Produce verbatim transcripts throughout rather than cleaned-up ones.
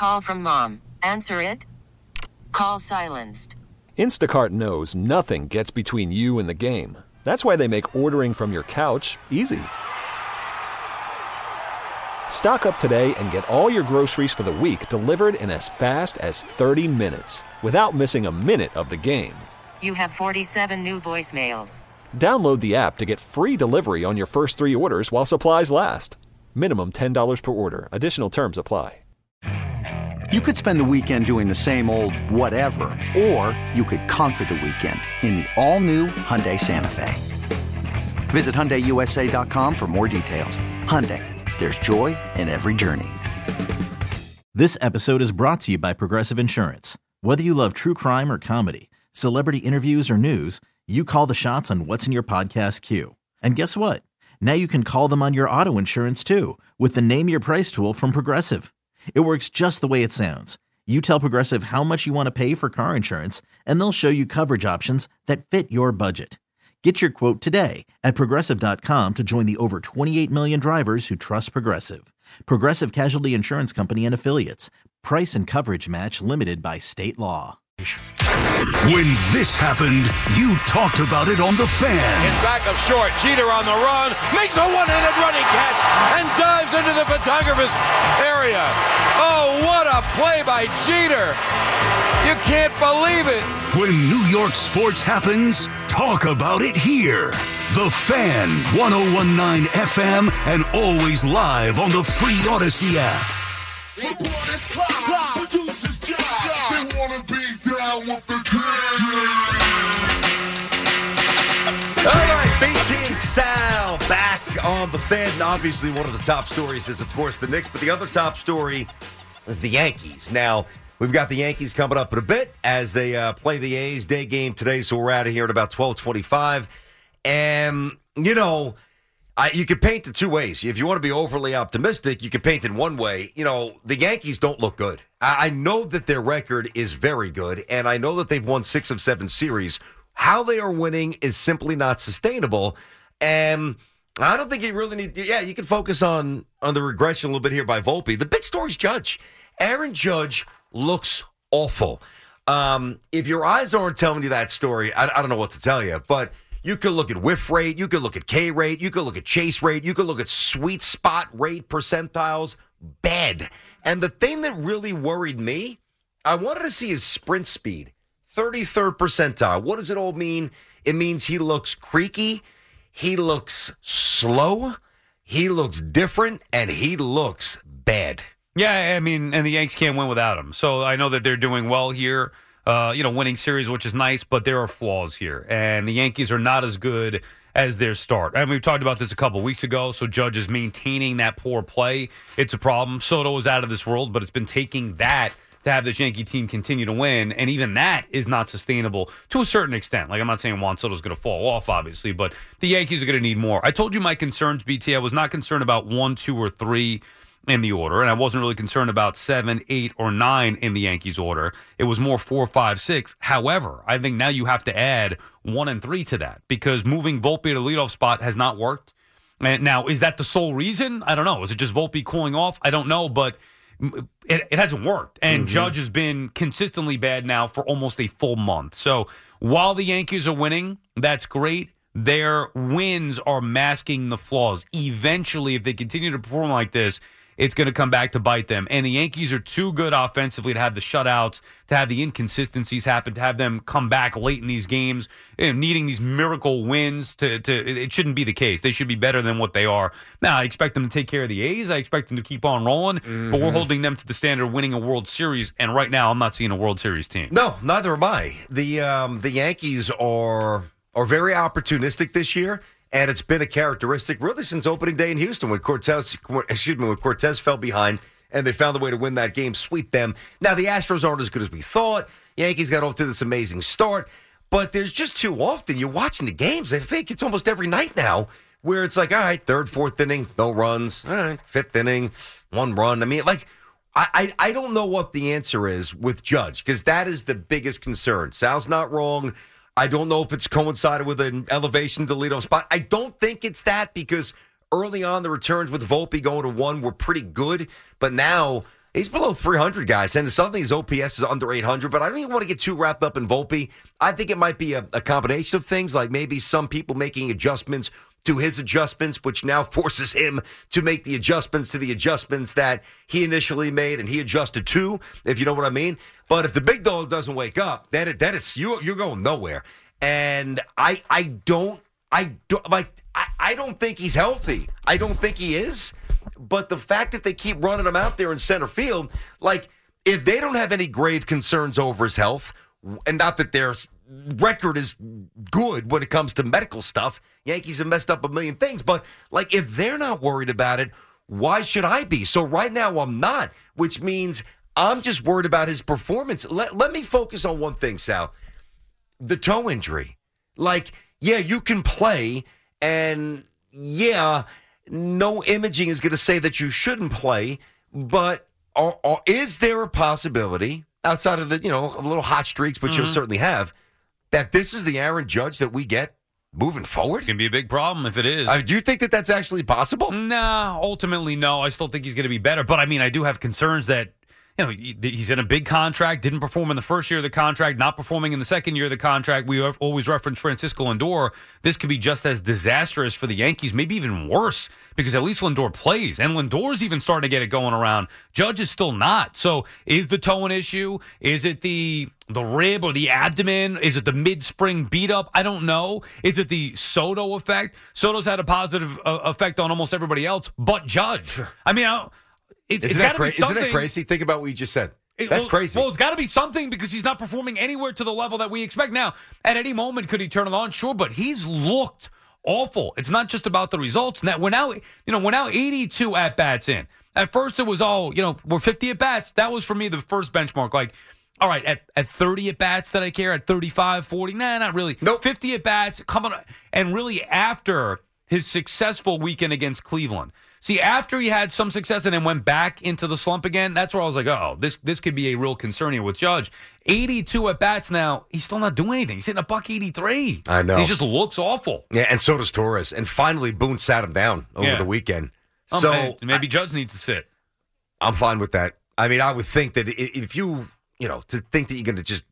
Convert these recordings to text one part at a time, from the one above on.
call from mom. Answer it. Call silenced. Instacart knows nothing gets between you and the game. That's why they make ordering from your couch easy. Stock up today and get all your groceries for the week delivered in as fast as thirty minutes without missing a minute of the game. You have forty-seven new voicemails. Download the app to get free delivery on your first three orders while supplies last. Minimum ten dollars per order. Additional terms apply. You could spend the weekend doing the same old whatever, or you could conquer the weekend in the all-new Hyundai Santa Fe. Visit Hyundai U S A dot com for more details. Hyundai, there's joy in every journey. This episode is brought to you by Progressive Insurance. Whether you love true crime or comedy, celebrity interviews or news, you call the shots on what's in your podcast queue. And guess what? Now you can call them on your auto insurance too with the Name Your Price tool from Progressive. It works just the way it sounds. You tell Progressive how much you want to pay for car insurance, and they'll show you coverage options that fit your budget. Get your quote today at Progressive dot com to join the over twenty-eight million drivers who trust Progressive. Progressive Casualty Insurance Company and Affiliates. Price and coverage match limited by state law. When this happened, you talked about it on The Fan. In back of short, Jeter on the run, makes a one-handed running catch, and dives into the photographer's area. Oh, what a play by Jeter. You can't believe it. When New York sports happens, talk about it here. The Fan, one oh one point nine F M, and always live on the free Odyssey app. Reporters clock, producers job. They wanna be down with the gang. All right, B T and Sal back on The Fan. And obviously, one of the top stories is, of course, the Knicks, but the other top story is the Yankees. Now, we've got the Yankees coming up in a bit as they uh, play the A's day game today, so we're out of here at about twelve twenty-five. And, you know, I, you could paint it two ways. If you want to be overly optimistic, you could paint it one way. You know, the Yankees don't look good. I, I know that their record is very good, and I know that they've won six of seven series. How they are winning is simply not sustainable. And I don't think you really need to, yeah, you can focus on, on the regression a little bit here by Volpe. The big story is Judge. Aaron Judge looks awful. Um, if your eyes aren't telling you that story, I, I don't know what to tell you, but you could look at whiff rate, you could look at K rate, you could look at chase rate, you could look at sweet spot rate percentiles, bad. And the thing that really worried me, I wanted to see his sprint speed, thirty-third percentile. What does it all mean? It means he looks creaky, he looks slow, he looks different, and he looks bad. Yeah, I mean, and the Yanks can't win without him. So I know that they're doing well here. Uh, you know, winning series, which is nice, but there are flaws here. And the Yankees are not as good as their start. I mean, we talked about this a couple weeks ago, so Judge is maintaining that poor play. It's a problem. Soto is out of this world, but it's been taking that to have this Yankee team continue to win, and even that is not sustainable to a certain extent. Like, I'm not saying Juan Soto's going to fall off, obviously, but the Yankees are going to need more. I told you my concerns, B T. I was not concerned about one, two, or three in the order, and I wasn't really concerned about seven, eight, or nine in the Yankees order. It was more four, five, six. However, I think now you have to add one and three to that because moving Volpe to the leadoff spot has not worked. And now, is that the sole reason? I don't know. Is it just Volpe cooling off? I don't know, but it, it hasn't worked. And mm-hmm. Judge has been consistently bad now for almost a full month. So while the Yankees are winning, that's great. Their wins are masking the flaws. Eventually, if they continue to perform like this, it's going to come back to bite them. And the Yankees are too good offensively to have the shutouts, to have the inconsistencies happen, to have them come back late in these games, you know, needing these miracle wins. To, to It shouldn't be the case. They should be better than what they are. Now, I expect them to take care of the A's. I expect them to keep on rolling. Mm-hmm. But we're holding them to the standard of winning a World Series. And right now, I'm not seeing a World Series team. No, neither am I. The, um, the Yankees are are very opportunistic this year. And it's been a characteristic really since opening day in Houston when Cortez, excuse me, when Cortez fell behind and they found the way to win that game, sweep them. Now, the Astros aren't as good as we thought. Yankees got off to this amazing start. But there's just too often you're watching the games. I think it's almost every night now where it's like, all right, third, fourth inning, no runs. All right, fifth inning, one run. I mean, like, I, I, I don't know what the answer is with Judge because that is the biggest concern. Sal's not wrong. I don't know if it's coincided with an elevation to leadoff spot. I don't think it's that because early on the returns with Volpe going to one were pretty good. But now He's below three hundred, guys, and suddenly his O P S is under eight hundred, but I don't even want to get too wrapped up in Volpe. I think it might be a, a combination of things, like maybe some people making adjustments to his adjustments, which now forces him to make the adjustments to the adjustments that he initially made and he adjusted to, if you know what I mean. But if the big dog doesn't wake up, then, it, then it's, you, you're going nowhere. And I I don't, I don't, like, I, I don't think he's healthy. I don't think he is. But the fact that they keep running him out there in center field, like, if they don't have any grave concerns over his health, and not that their record is good when it comes to medical stuff, Yankees have messed up a million things, but, like, if they're not worried about it, why should I be? So right now I'm not, which means I'm just worried about his performance. Let, let me focus on one thing, Sal. The toe injury. Like, yeah, you can play, and yeah, no imaging is going to say that you shouldn't play, but are, are, is there a possibility, outside of the, you know, a little hot streaks, which mm-hmm. you'll certainly have, that this is the Aaron Judge that we get moving forward? It can be a big problem if it is. Uh, do you think that that's actually possible? Nah, ultimately, no. I still think he's going to be better. But, I mean, I do have concerns that, you know, he's in a big contract, didn't perform in the first year of the contract, not performing in the second year of the contract. We always reference Francisco Lindor. This could be just as disastrous for the Yankees, maybe even worse, because at least Lindor plays. And Lindor's even starting to get it going around. Judge is still not. So is the toe an issue? Is it the the rib or the abdomen? Is it the mid-spring beat-up? I don't know. Is it the Soto effect? Soto's had a positive uh, effect on almost everybody else but Judge. I mean, I don't, It, Isn't, that cra- Isn't that crazy? Think about what you just said. That's well, crazy. Well, it's got to be something because he's not performing anywhere to the level that we expect. Now, at any moment, could he turn it on? Sure, but he's looked awful. It's not just about the results. Now, we're now, you know, we're now eighty-two at bats in. At first, it was all, you know, we're fifty at bats. That was for me the first benchmark. Like, all right, at, at thirty at bats that I care, at thirty-five, forty, nah, not really. Nope. fifty at bats, coming, and really after his successful weekend against Cleveland. See, after he had some success and then went back into the slump again, that's where I was like, oh, this this could be a real concern here with Judge. eighty-two at bats now, he's still not doing anything. He's hitting a buck eighty-three. I know. He just looks awful. Yeah, and so does Torres. And finally, Boone sat him down over yeah. the weekend. Oh, so man. maybe I, Judge needs to sit. I'm fine with that. I mean, I would think that if you, you know, to think that you're going to just,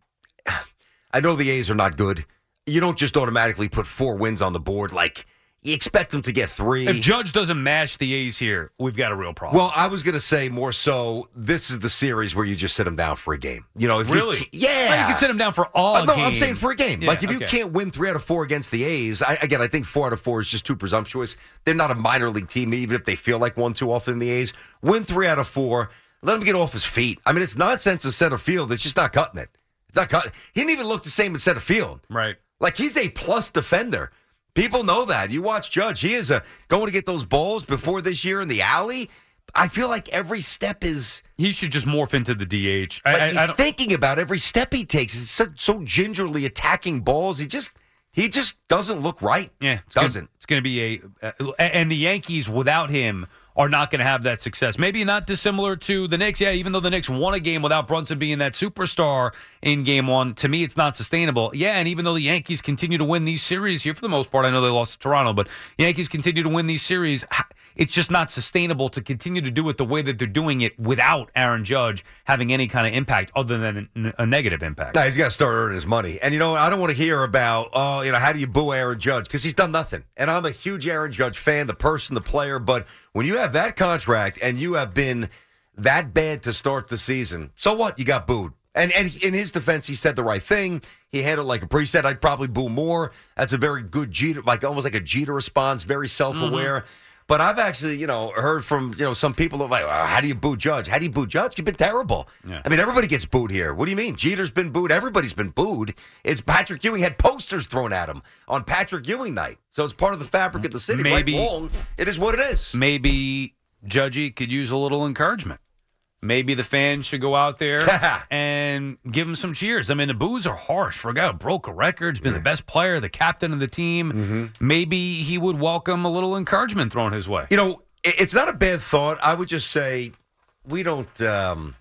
I know the A's are not good. You don't just automatically put four wins on the board like. You expect them to get three. If Judge doesn't mash the A's here, we've got a real problem. Well, I was going to say more so, this is the series where you just sit him down for a game. You know, if really? You, yeah. Well, you can sit him down for all uh, No, game. I'm saying for a game. Yeah, like, if okay. you can't win three out of four against the A's, I, again, I think four out of four is just too presumptuous. They're not a minor league team, even if they feel like one too often in the A's. Win three out of four. Let him get off his feet. I mean, it's nonsense in center field. It's just not cutting it. It's not cutting. He didn't even look the same in center field. Right. Like, he's a plus defender. People know that. You watch Judge. He is a, going to get those balls before this year in the alley. I feel like every step is... He should just morph into the D H. Like I, he's I, I don't... thinking about every step he takes. He's so, so gingerly attacking balls. He just he just doesn't look right. Yeah. It's doesn't. Gonna, it's going to be a... Uh, and the Yankees, without him, are not going to have that success. Maybe not dissimilar to the Knicks. Yeah, even though the Knicks won a game without Brunson being that superstar in game one, to me, it's not sustainable. Yeah, and even though the Yankees continue to win these series here, for the most part, I know they lost to Toronto, but Yankees continue to win these series. It's just not sustainable to continue to do it the way that they're doing it without Aaron Judge having any kind of impact other than a negative impact. No, he's got to start earning his money. And, you know, I don't want to hear about, oh, you know, how do you boo Aaron Judge? Because he's done nothing. And I'm a huge Aaron Judge fan, the person, the player, but when you have that contract and you have been that bad to start the season, so what? You got booed. And and in his defense, he said the right thing. He handled like a priest said, I'd probably boo more. That's a very good Jeter, like almost like a Jeter response, very self-aware. Mm-hmm. But I've actually, you know, heard from, you know, some people that are like, oh, how do you boo Judge? How do you boo Judge? You've been terrible. Yeah. I mean, everybody gets booed here. What do you mean? Jeter's been booed. Everybody's been booed. It's Patrick Ewing had posters thrown at him on Patrick Ewing night. So it's part of the fabric of the city. Maybe, right, wrong, it is what it is. Maybe Judgy could use a little encouragement. Maybe the fans should go out there and give him some cheers. I mean, the boos are harsh for a guy who broke a record, has been the best player, the captain of the team. Mm-hmm. Maybe he would welcome a little encouragement thrown his way. You know, it's not a bad thought. I would just say we don't um,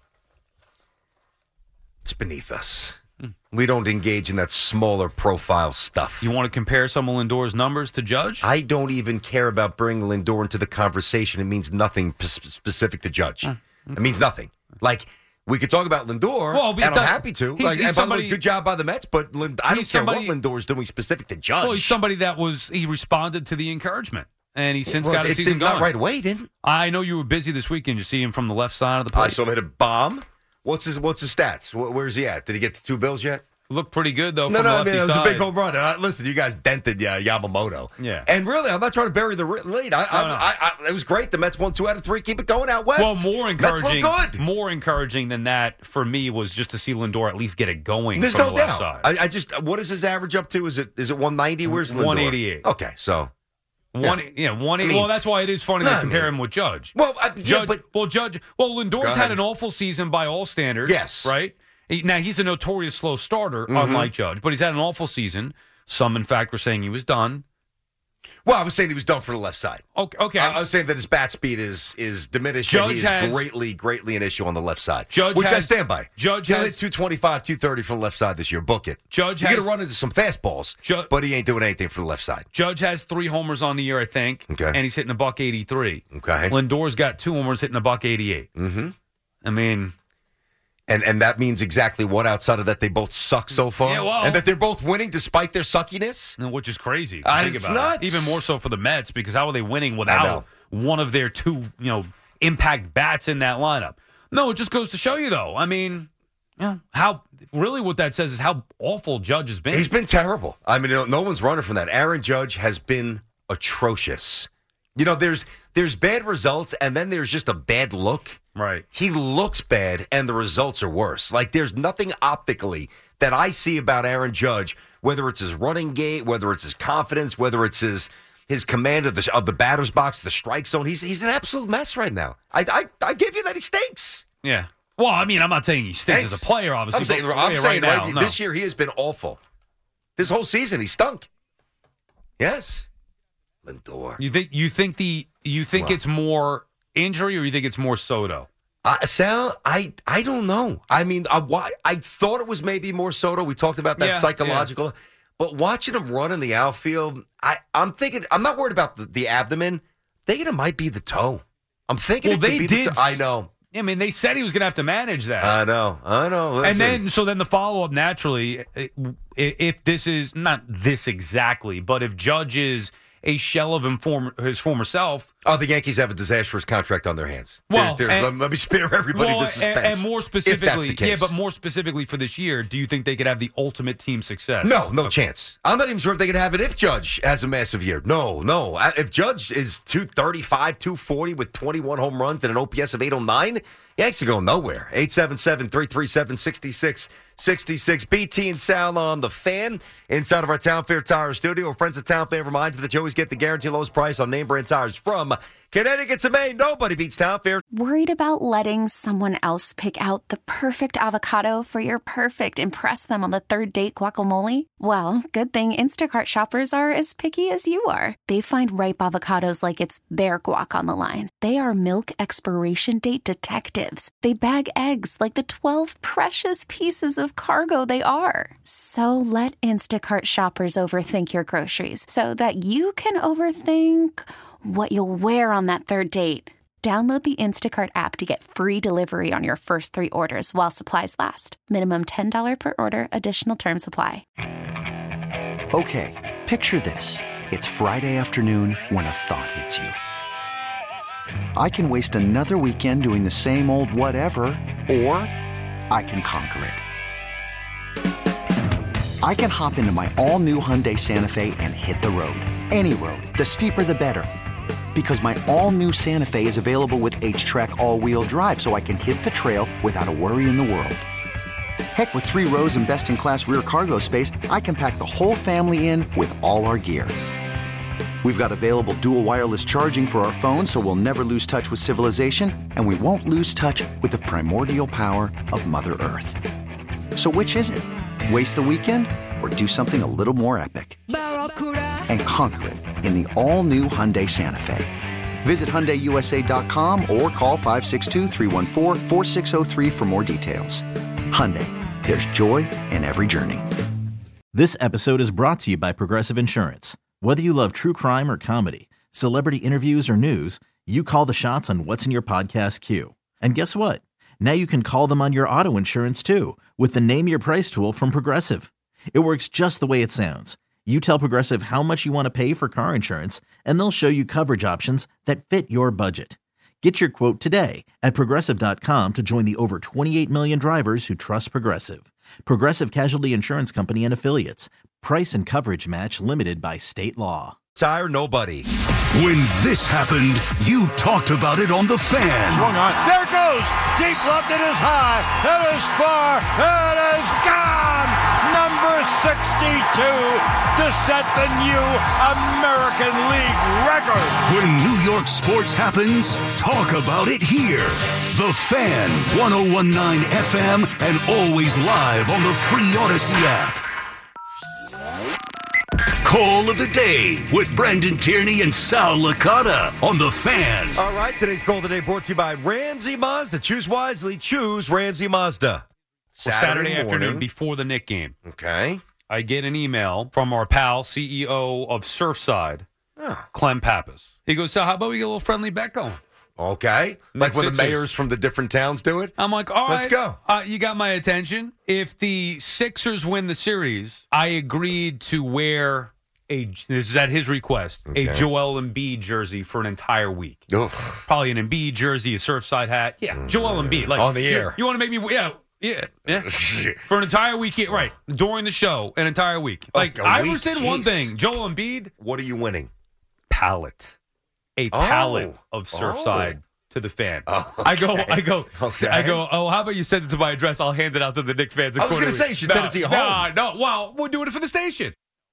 – it's beneath us. Mm. We don't engage in that smaller profile stuff. You want to compare some of Lindor's numbers to Judge? I don't even care about bringing Lindor into the conversation. It means nothing p- specific to Judge. Mm. It means nothing. Like, we could talk about Lindor, Well, and I'm does- happy to. he's- Like, he's and by the somebody- way, good job by the Mets, but Lind- I don't He's care somebody- what Lindor's doing specific to Judge. Well, he's somebody that was he responded to the encouragement, and he's since Well, got a it season did going. not right away, didn't it? I know you were busy this weekend. You see him from the left side of the plate. I saw him hit a bomb. What's his What's his stats? Wh- Where's he at? Did he get to two bills yet? Looked pretty good though. No, from no, the I mean, lefty it was side. a big home run. Uh, listen, you guys dented uh, Yamamoto. Yeah. And really, I'm not trying to bury the re- lead. I, I, No, no. I, I, it was great. The Mets won two out of three. Keep it going out west. Well, more encouraging. Mets look good. More encouraging than that for me was just to see Lindor at least get it going. There's from no the left doubt. side. I, I just, what is his average up to? Is it is it one ninety? Where's Lindor? one eighty-eight. Okay, so. One, Yeah. yeah, one eighty. I mean- well, that's why it is funny No, to I compare mean- him with Judge. Well, I, yeah, Judge, but well, Judge, well, Lindor's Go had ahead. an awful season by all standards. Yes. right. He, now he's a notorious slow starter, Mm-hmm. unlike Judge, but he's had an awful season. Some, in fact, were saying he was done. well, I was saying he was done for the left side. Okay, okay. I, I was saying that his bat speed is is diminished. Judge and he is has- greatly, greatly an issue on the left side. Judge which I has- stand by. Judge He'll has- hit two twenty-five, two thirty from the left side this year. Book it. Judge You're has- going to run into some fastballs, Ju- but he ain't doing anything for the left side. Judge has three homers on the year, I think. Okay. And he's hitting a buck eighty-three. Okay. Lindor's got two homers hitting a buck eighty-eight. Mm-hmm. I mean, And and that means exactly what outside of that they both suck so far? Yeah, well- and that they're both winning despite their suckiness? which is crazy. to Uh, think it's about nuts. it. Even more so for the Mets because how are they winning know. without one of their two, you know, impact bats in that lineup? No, it just goes to show you, though. I mean, you know, how really what that says is how awful Judge has been. He's been terrible. I mean, no, no one's running from that. Aaron Judge has been atrocious. You know, there's there's bad results, and then there's just a bad look. right. He looks bad, and the results are worse. Like, there's nothing optically that I see about Aaron Judge, whether it's his running gait, whether it's his confidence, whether it's his his command of the of the batter's box, the strike zone. He's he's an absolute mess right now. I I, I give you that he stinks. Yeah. Well, I mean, I'm not saying he stinks Thanks. as a player, obviously. I'm saying, but I'm yeah, saying right, right, now, no. this year he has been awful. This whole season he stunk. Yes, Lindor. You think you think the you think What? it's more injury or you think it's more Soto? Uh, Sal, I I don't know. I mean, I, wa- I thought it was maybe more Soto. We talked about that Yeah, psychological. But watching him run in the outfield, I, I'm thinking, I'm not worried about the, the abdomen. Thinking it might be the toe. I'm thinking Well, it could they be did- the toe. I know. I mean, they said he was going to have to manage that. I know. I know. Listen. and then, so then the follow up naturally, i- if this is not this exactly, but if Judge is a shell of him former, his former self. Oh, the Yankees have a disastrous contract on their hands. Well, There- there's- and- let, let me spare everybody Well, the suspense. and, and more if that's specifically, the case. yeah, but more specifically for this year, do you think they could have the ultimate team success? No, no chance. I'm not even sure if they can have it if Judge has a massive year. No, no. I- If Judge is two thirty-five, two forty with twenty-one home runs and an O P S of eight oh nine, Yanks are going nowhere. eight seven seven, three three seven, six six six six. B T and Sal on the Fan inside of our Town Fair Tire studio. Our friends at Town Fair remind you that you always get the guaranteed lowest price on name brand tires from Connecticut to Maine. Nobody beats Town Fair. Worried about letting someone else pick out the perfect avocado for your perfect impress them on the third date guacamole? Well, good thing Instacart shoppers are as picky as you are. They find ripe avocados like it's their guac on the line. They are milk expiration date detectives. They bag eggs like the twelve precious pieces of cargo they are. So let Instacart shoppers overthink your groceries so that you can overthink what you'll wear on that third date. Download the Instacart app to get free delivery on your first three orders while supplies last. Minimum ten dollars per order. Additional terms apply. Okay, picture this. It's Friday afternoon when a thought hits you. I can waste another weekend doing the same old whatever, or I can conquer it. I can hop into my all-new Hyundai Santa Fe and hit the road. Any road. The steeper, the better. Because my all-new Santa Fe is available with H-Track all-wheel drive, so I can hit the trail without a worry in the world. Heck, with three rows and best-in-class rear cargo space, I can pack the whole family in with all our gear. We've got available dual wireless charging for our phones, so we'll never lose touch with civilization, and we won't lose touch with the primordial power of Mother Earth. So which is it? Waste the weekend or do something a little more epic? And conquer it in the all-new Hyundai Santa Fe. Visit Hyundai U S A dot com or call five six two, three one four, four six zero three for more details. Hyundai, there's joy in every journey. This episode is brought to you by Progressive Insurance. Whether you love true crime or comedy, celebrity interviews or news, you call the shots on what's in your podcast queue. And guess what? Now you can call them on your auto insurance too with the Name Your Price tool from Progressive. It works just the way it sounds. You tell Progressive how much you want to pay for car insurance, and they'll show you coverage options that fit your budget. Get your quote today at Progressive dot com to join the over twenty-eight million drivers who trust Progressive. Progressive Casualty Insurance Company and Affiliates. Price and coverage match limited by state law. Tire nobody. When this happened, you talked about it on The Fan. Swung on. There it goes. Deep left. It is high. It is far. It is gone. Number sixty-two to set the new American League record. When New York sports happens, talk about it here. The Fan, one oh one point nine F M, and always live on the free Odyssey app. Call of the Day with Brendan Tierney and Sal Licata on The Fan. All right, today's Call of the Day brought to you by Ramsey Mazda. Choose wisely. Choose Ramsey Mazda. Saturday, Saturday afternoon before the Knick game. Okay. I get an email from our pal, C E O of Surfside, oh. Clem Pappas. He goes, so how about we get a little friendly bet going? Okay. Like when the mayors from the different towns do it? I'm like, all right. Let's go. Uh, you got my attention. If the Sixers win the series, I agreed to wear a, this is at his request, okay. a Joel Embiid jersey for an entire week. Ugh. Probably an Embiid jersey, a Surfside hat. Yeah, mm. Joel Embiid. Like, on the air. You, you want to make me, yeah. Yeah, yeah. For an entire week, right? During the show, an entire week. Like, I week? was saying one thing, Joel Embiid. What are you winning? Palette, a palette oh. of Surfside oh. to the fan. Oh, okay. I go, I go, okay. I go. Oh, how about you send it to my address? I'll hand it out to the Knicks fans. I was going to say you should no, send it to your home. No, no. Well, we're doing it for the station.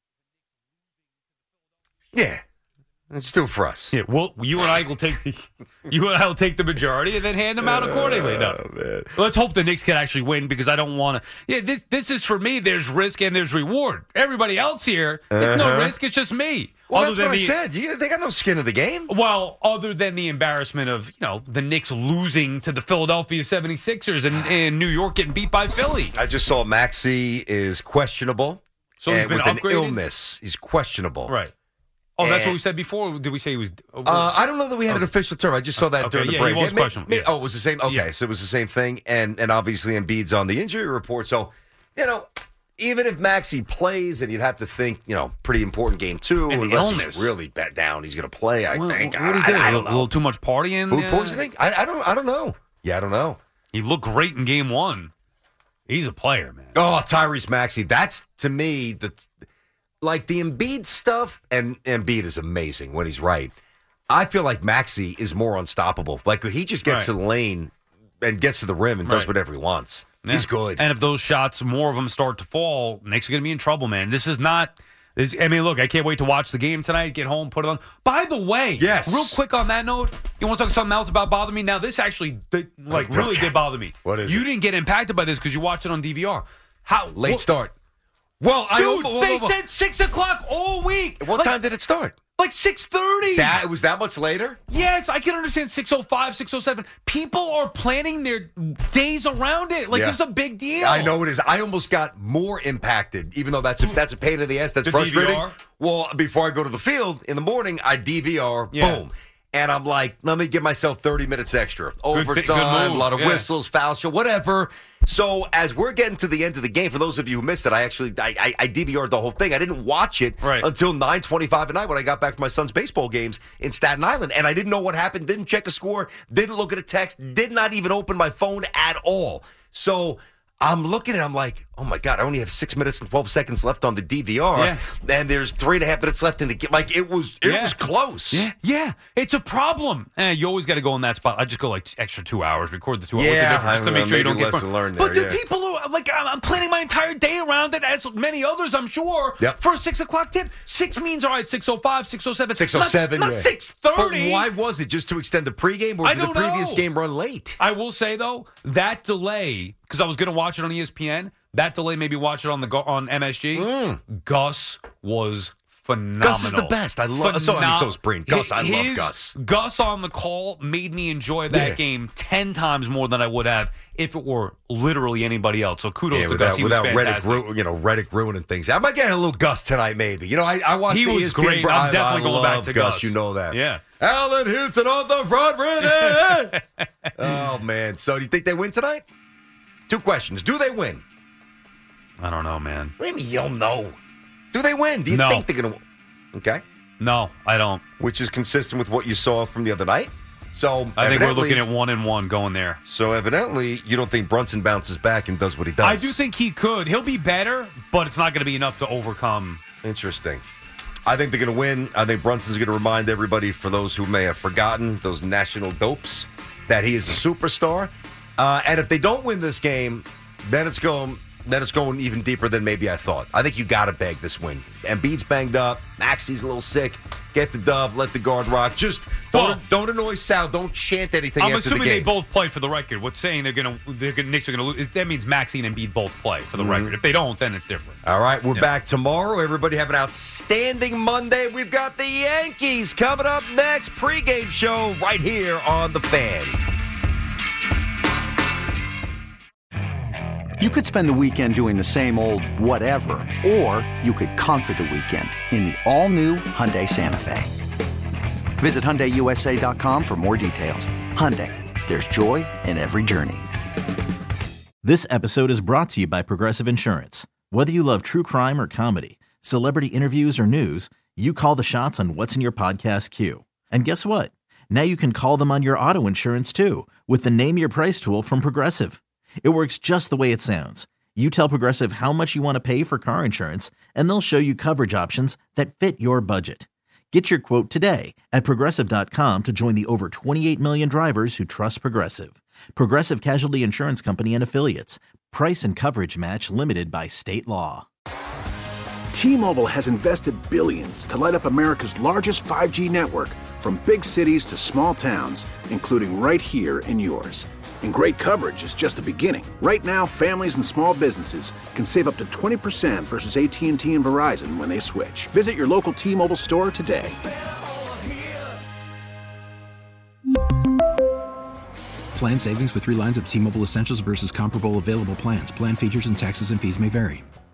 Yeah. Let's do it for us. Yeah, well, you and I will take the you and I will take the majority and then hand them out accordingly. No, oh, man. Let's hope the Knicks can actually win because I don't want to. Yeah, this this is for me. There's risk and there's reward. Everybody else here, it's uh-huh. no risk. It's just me. Well, other that's than what the, I said. You, they got no skin in the game. Well, other than the embarrassment of you know the Knicks losing to the Philadelphia seventy-sixers and, and New York getting beat by Philly. I just saw Maxey is questionable. So he's been with upgraded? an illness. He's questionable. Right. Oh, that's what we said before? Did we say he was... Uh, I don't know that we had oh. an official term. I just saw that okay, during the yeah, break. He was yeah, questionable. may, may, yeah. Oh, it was the same? Okay, yeah. so it was the same thing. And and obviously Embiid's on the injury report. So, you know, even if Maxey plays, and you'd have to think, you know, pretty important game two, and unless illness. he's really bet down, he's going to play, I well, think. What I, did he do? I, I a don't know. A little too much partying? Food yeah. poisoning? I, I, don't, I don't know. Yeah, I don't know. He looked great in game one. He's a player, man. Oh, Tyrese Maxey. That's, to me, the... Like the Embiid stuff, and Embiid is amazing when he's right. I feel like Maxey is more unstoppable. Like he just gets right. to the lane and gets to the rim and right. does whatever he wants. Yeah. He's good. And if those shots, more of them start to fall, Knicks are going to be in trouble, man. This is not. This, I mean, look, I can't wait to watch the game tonight. Get home, put it on. By the way, yes. real quick on that note, you want to talk something else about bother me? Now, this actually did, like okay. really did bother me. What is you it? didn't get impacted by this because you watched it on D V R. How late what, start? Well, I dude, whoa, whoa, they whoa. said six o'clock all week. What like, time did it start? Like six thirty. That it was that much later? Yes, I can understand six oh five, six oh seven. People are planning their days around it. Like, yeah. this is a big deal. I know it is. I almost got more impacted, even though that's a, that's a pain in the ass. That's the frustrating. D V R? Well, before I go to the field in the morning, I D V R, yeah. boom. And I'm like, let me give myself thirty minutes extra. Overtime, good, good a lot of yeah. whistles, foul show, whatever. So as we're getting to the end of the game, for those of you who missed it, I actually I, I, I D V R'd the whole thing. I didn't watch it right. until nine twenty-five at night when I got back from my son's baseball games in Staten Island. And I didn't know what happened, didn't check the score, didn't look at a text, did not even open my phone at all. So I'm looking at it, I'm like, oh my God, I only have six minutes and twelve seconds left on the D V R. Yeah. And there's three and a half minutes left in the game. Like, it was it yeah. was close. Yeah, yeah. It's a problem. Eh, you always got to go in that spot. I just go like extra two hours, record the two hours. Yeah, just to make sure you don't get lesson learned But there, the yeah. people who, like, I'm, I'm planning my entire day around it, as many others, I'm sure, yep. for a six o'clock tip. Six means, all right, six oh five, six oh seven. six oh seven, Not, yeah. not six thirty. But why was it? Just to extend the pregame, or I did the don't previous know. game run late? I will say, though, that delay, because I was going to watch it on E S P N, that delay, maybe watch it on the on M S G. Mm. Gus was phenomenal. Gus is the best. I love. So I mean, so is Breen. Gus, I His, love Gus. Gus on the call made me enjoy that Yeah. game ten times more than I would have if it were literally anybody else. So kudos Yeah, to without Gus. He without was Reddick, fantastic. ru- you know, Reddick ruining things. I might get a little Gus tonight, maybe. You know, I, I watched He the was E S P N great. bro- I'm I- definitely I going back love to Gus. Gus. You know that. Yeah. Allen Houston on the front, ready. Oh man. So do you think they win tonight? Two questions. Do they win? I don't know, man. What do you mean you don't know? Do they win? Do you No. think they're going to win? Okay. No, I don't. Which is consistent with what you saw from the other night. So I think we're evidently- looking at one and one going there. So evidently, you don't think Brunson bounces back and does what he does. I do think he could. He'll be better, but it's not going to be enough to overcome. Interesting. I think they're going to win. I think Brunson's going to remind everybody, for those who may have forgotten, those national dopes, that he is a superstar. Uh, and if they don't win this game, then it's going then it's going even deeper than maybe I thought. I think you got to bag this win. Embiid's banged up. Maxi's a little sick. Get the dub. Let the guard rock. Just don't Well, don't annoy Sal. Don't chant anything I'm after the assuming game. they both play for the record. What's saying they're going to, they're gonna, Knicks are going to lose. That means Maxey and Embiid both play for the Mm-hmm. record. If they don't, then it's different. All right, we're Yeah. back tomorrow. Everybody have an outstanding Monday. We've got the Yankees coming up next. Pre-game show right here on The Fan. You could spend the weekend doing the same old whatever, or you could conquer the weekend in the all-new Hyundai Santa Fe. Visit Hyundai U S A dot com for more details. Hyundai, there's joy in every journey. This episode is brought to you by Progressive Insurance. Whether you love true crime or comedy, celebrity interviews or news, you call the shots on what's in your podcast queue. And guess what? Now you can call them on your auto insurance too with the Name Your Price tool from Progressive. It works just the way it sounds. You tell Progressive how much you want to pay for car insurance, and they'll show you coverage options that fit your budget. Get your quote today at Progressive dot com to join the over twenty-eight million drivers who trust Progressive. Progressive Casualty Insurance Company and Affiliates. Price and coverage match limited by state law. T-Mobile has invested billions to light up America's largest five G network, from big cities to small towns, including right here in yours. And great coverage is just the beginning. Right now, families and small businesses can save up to twenty percent versus A T and T and Verizon when they switch. Visit your local T-Mobile store today. Plan savings with three lines of T-Mobile Essentials versus comparable available plans. Plan features and taxes and fees may vary.